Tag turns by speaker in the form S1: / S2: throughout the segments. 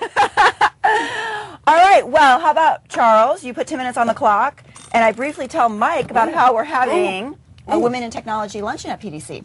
S1: All right, well, how about Charles? You put 10 minutes on the clock, and I briefly tell Mike about how we're having a Women in Technology luncheon at PDC.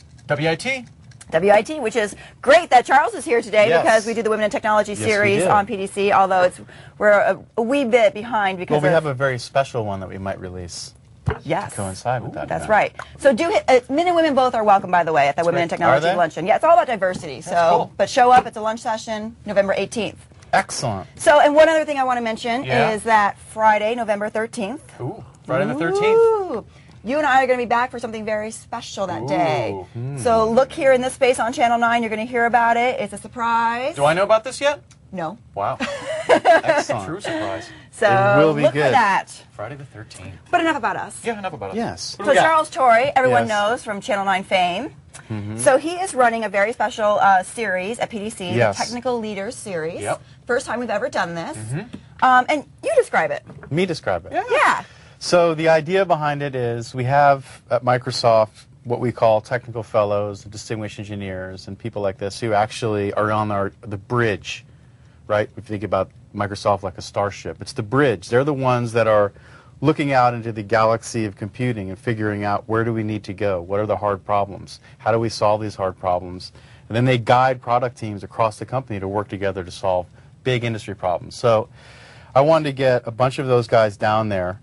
S1: WIT, which is great that Charles is here today because we do the Women in Technology series on PDC, although we're a wee bit behind because
S2: we have a very special one that we might release.
S1: Yes.
S2: To coincide with that.
S1: That's right. So do hit, men and women both are welcome, by the way, at the Women in Technology luncheon. Yeah, it's all about diversity.
S2: Cool.
S1: But show up. It's a lunch session, November 18th.
S2: Excellent.
S1: So, and one other thing I want to mention is that Friday, November 13th.
S2: Ooh, Friday the 13th.
S1: You and I are going to be back for something very special that day. So look here in this space on Channel 9. You're going to hear about it. It's a surprise.
S3: Do I know about this yet?
S1: No.
S3: Wow.
S2: Excellent.
S3: True surprise.
S1: So
S2: it will be
S1: look
S2: good.
S1: for that.
S3: Friday the 13th.
S1: But enough about us.
S3: Yeah, enough about us.
S2: Yes.
S1: So Charles Torrey, everyone knows from Channel 9 fame. So he is running a very special series at PDC, the Technical Leaders Series. First time we've ever done this. And you describe it.
S2: Me describe it.
S1: Yeah.
S2: So the idea behind it is we have at Microsoft what we call technical fellows, distinguished engineers, and people like this who actually are on the bridge, right? If you think about Microsoft like a starship, it's the bridge. They're the ones that are looking out into the galaxy of computing and figuring out where do we need to go, what are the hard problems, how do we solve these hard problems, and then they guide product teams across the company to work together to solve big industry problems. So I wanted to get a bunch of those guys down there,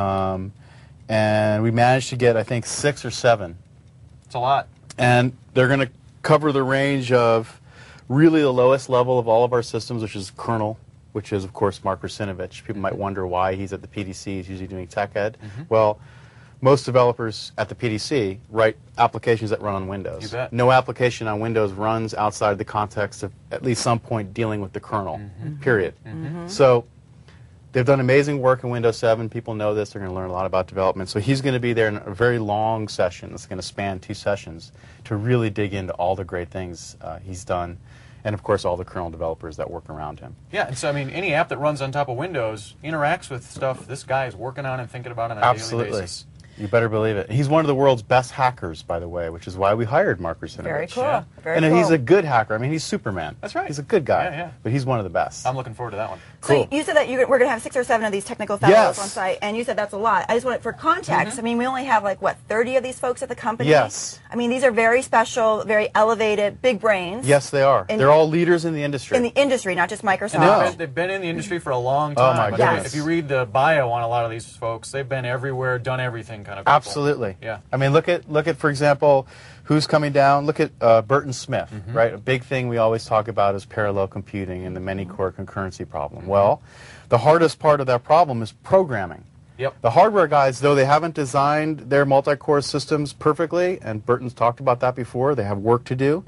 S2: and we managed to get, I think, 6 or 7.
S3: It's a lot.
S2: And they're going to cover the range of really the lowest level of all of our systems, which is kernel, which is, of course, Mark Russinovich. People might wonder why he's at the PDC. He's usually doing tech ed. Well, most developers at the PDC write applications that run on Windows.
S3: You bet.
S2: No application on Windows runs outside the context of at least some point dealing with the kernel, period. So they've done amazing work in Windows 7. People know this. They're going to learn a lot about development. So he's going to be there in a very long session that's going to span 2 sessions to really dig into all the great things he's done. And, of course, all the kernel developers that work around him.
S3: Yeah, and so, I mean, any app that runs on top of Windows interacts with stuff this guy is working on and thinking about on a daily basis.
S2: You better believe it. He's one of the world's best hackers, by the way, which is why we hired Mark Russinovich.
S1: Very cool.
S3: Yeah.
S1: Very cool.
S2: He's a good hacker. I mean, he's Superman.
S3: That's right.
S2: He's a good guy.
S3: Yeah.
S2: But he's one of the best.
S3: I'm looking forward to that one.
S2: Cool.
S1: So you said that we're going to have 6 or 7 of these technical fellows on site, and you said that's a lot. I just want it for context. I mean, we only have, like, what, 30 of these folks at the company?
S2: Yes.
S1: I mean, these are very special, very elevated, big brains.
S2: Yes, they are. They're all leaders in the industry.
S1: In the industry, not just Microsoft.
S2: No.
S3: They've been in the industry for a long time.
S2: Oh, my goodness.
S3: If you read the bio on a lot of these folks, they've been everywhere, done everything kind of people.
S2: Absolutely.
S3: Yeah.
S2: I mean, look at, for example, who's coming down. Look at Burton Smith, right? A big thing we always talk about is parallel computing and the many-core concurrency problem. Well, the hardest part of that problem is programming.
S3: Yep.
S2: The hardware guys, though they haven't designed their multi-core systems perfectly, and Burton's talked about that before, they have work to do.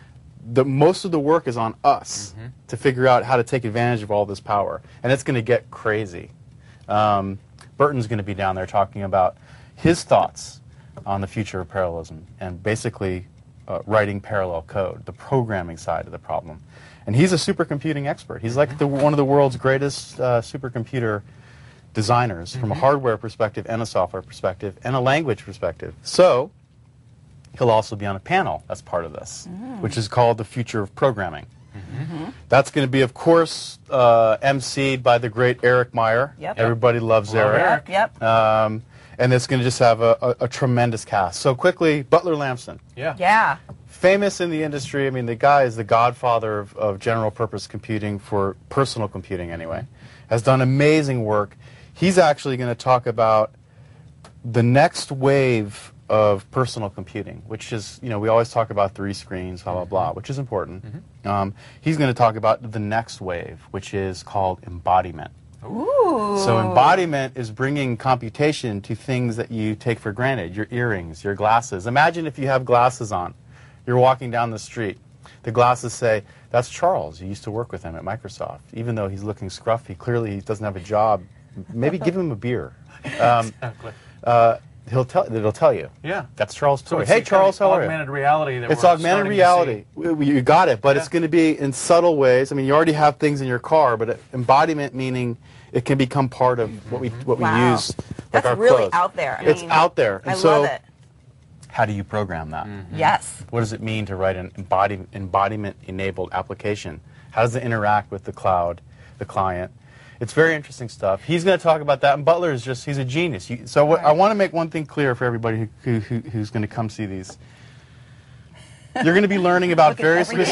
S2: Most of the work is on us to figure out how to take advantage of all this power, and it's going to get crazy. Burton's going to be down there talking about his thoughts on the future of parallelism and basically writing parallel code, the programming side of the problem. And he's a supercomputing expert. He's like one of the world's greatest supercomputer designers from a hardware perspective and a software perspective and a language perspective. So he'll also be on a panel as part of this, which is called The Future of Programming. That's going to be, of course, emceed by the great Eric Meyer. Everybody loves Eric. And it's going to just have a tremendous cast. So quickly, Butler Lamson. Famous in the industry. I mean, the guy is the godfather of general-purpose computing for personal computing anyway. Has done amazing work. He's actually going to talk about the next wave of personal computing, which is, you know, we always talk about 3 screens, blah, blah, blah, which is important. He's going to talk about the next wave, which is called embodiment.
S1: Ooh.
S2: So embodiment is bringing computation to things that you take for granted, your earrings, your glasses. Imagine if you have glasses on. You're walking down the street. The glasses say, that's Charles. You used to work with him at Microsoft. Even though he's looking scruffy, clearly he doesn't have a job. Maybe give him a beer. It'll tell you.
S3: Yeah.
S2: That's Charles Torrey.
S3: So
S2: hey, Charles, how are you?
S3: Augmented reality.
S2: It's augmented reality. You got it, but it's going to be in subtle ways. I mean, you already have things in your car, but embodiment meaning it can become part of what we use. Like
S1: That's
S2: our
S1: really
S2: clothes.
S1: out there.
S2: It's out there. And
S1: I
S2: so,
S1: love it.
S2: how do you program that?
S1: Yes.
S2: What does it mean to write an embodiment-enabled application? How does it interact with the cloud, the client? It's very interesting stuff. He's going to talk about that, and Butler is just, he's a genius. I want to make one thing clear for everybody who's going to come see these. You're going to be learning about very specific.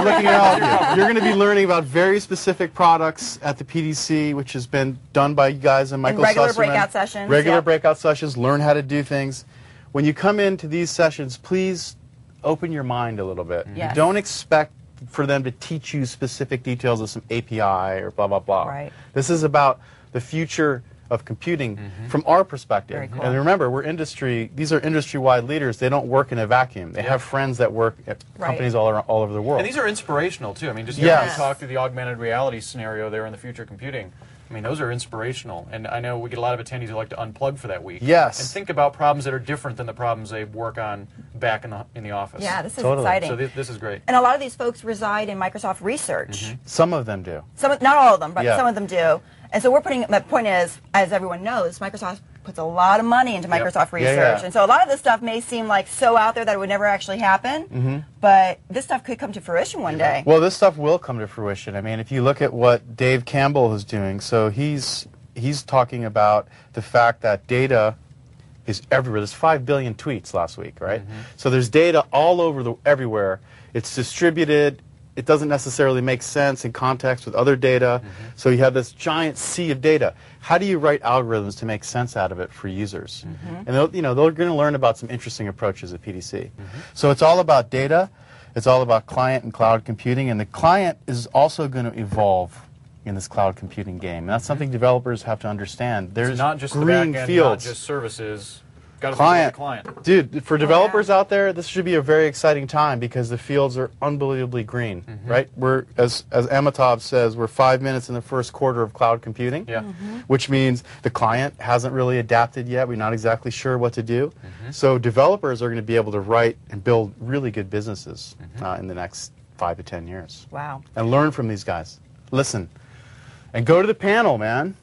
S2: You're going to be learning about very specific products at the PDC, which has been done by you guys and Michael
S1: regular
S2: Sussman.
S1: breakout sessions.
S2: Regular breakout sessions. Learn how to do things. When you come into these sessions, please open your mind a little bit.
S1: Yes.
S2: Don't expect for them to teach you specific details of some API or blah blah blah.
S1: Right.
S2: This is about the future of computing from our perspective.
S1: Very cool.
S2: And remember, these are industry-wide leaders. They don't work in a vacuum. They have friends that work at companies all over the world.
S3: And these are inspirational, too. I mean, just talk through the augmented reality scenario there in the future computing. I mean, those are inspirational. And I know we get a lot of attendees who like to unplug for that week.
S2: Yes.
S3: And think about problems that are different than the problems they work on back in the office.
S1: Yeah, this is
S2: Totally.
S1: exciting.
S3: So this is great.
S1: And a lot of these folks reside in Microsoft Research.
S2: Some of them do.
S1: Not all of them, but some of them do. And so my point is, as everyone knows, Microsoft puts a lot of money into Microsoft Research. And so a lot of this stuff may seem like so out there that it would never actually happen, but this stuff could come to fruition one day.
S2: Well, this stuff will come to fruition. I mean, if you look at what Dave Campbell is doing, so he's talking about the fact that data is everywhere. There's 5 billion tweets last week, right? So there's data all over everywhere. It's distributed. It doesn't necessarily make sense in context with other data. So you have this giant sea of data. How do you write algorithms to make sense out of it for users? And they're going to learn about some interesting approaches at PDC. So it's all about data. It's all about client and cloud computing. And the client is also going to evolve in this cloud computing game. And that's something developers have to understand. There's
S3: not just
S2: green
S3: the back end,
S2: fields.
S3: not just services. Got to
S2: Client.
S3: the client.
S2: Dude, for developers out there, this should be a very exciting time because the fields are unbelievably green, right? We're, as Amitabh says, we're 5 minutes in the first quarter of cloud computing, which means the client hasn't really adapted yet. We're not exactly sure what to do. So developers are going to be able to write and build really good businesses in the next 5 to 10 years.
S1: Wow.
S2: And learn from these guys. Listen. And go to the panel, man.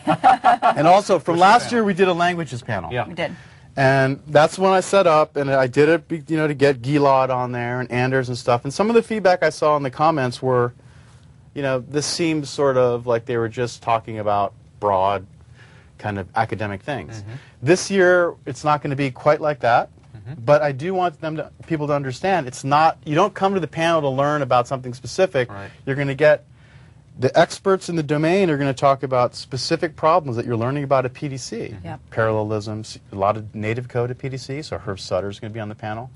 S2: And also, from last year, we did a languages panel.
S1: We did.
S2: And that's when I set up, and I did it, to get Gilad on there and Anders and stuff. And some of the feedback I saw in the comments were, this seems sort of like they were just talking about broad kind of academic things. This year, it's not going to be quite like that. But I do want people to understand, it's not, you don't come to the panel to learn about something specific. You're going to get the experts in the domain are going to talk about specific problems that you're learning about at PDC. Parallelisms, a lot of native code at PDC, so Herb Sutter is going to be on the panel.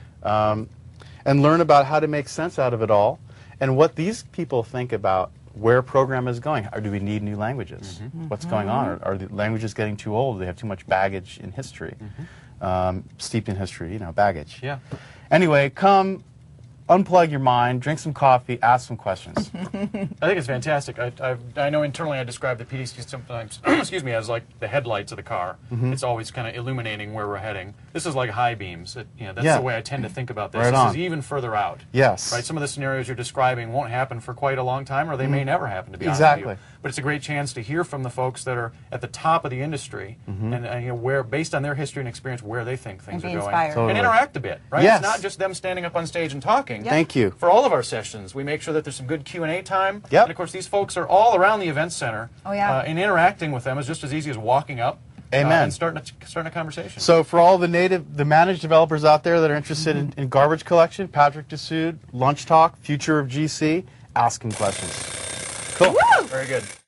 S2: And learn about how to make sense out of it all and what these people think about where program is going. Or do we need new languages? What's going on? Are the languages getting too old? Do they have too much baggage in history? Steeped in history, baggage. Anyway, come unplug your mind, drink some coffee, ask some questions.
S3: I think it's fantastic. I know internally I describe the PDC sometimes, excuse me, as like the headlights of the car. It's always kind of illuminating where we're heading. This is like high beams. That's the way I tend to think about this. This is even further out. Right? Some of the scenarios you're describing won't happen for quite a long time, or they may never happen, to be honest with you. But it's a great chance to hear from the folks that are at the top of the industry, and where, based on their history and experience, where they think things are going, and interact a bit. Right? It's not just them standing up on stage and talking.
S2: Thank you.
S3: For all of our sessions, we make sure that there's some good Q&A time. And of course, these folks are all around the event center. And interacting with them is just as easy as walking up and starting a conversation.
S2: So for all the managed developers out there that are interested in garbage collection, Patrick Dessoud, Lunch Talk, Future of GC, ask him questions. Cool.
S3: Very good.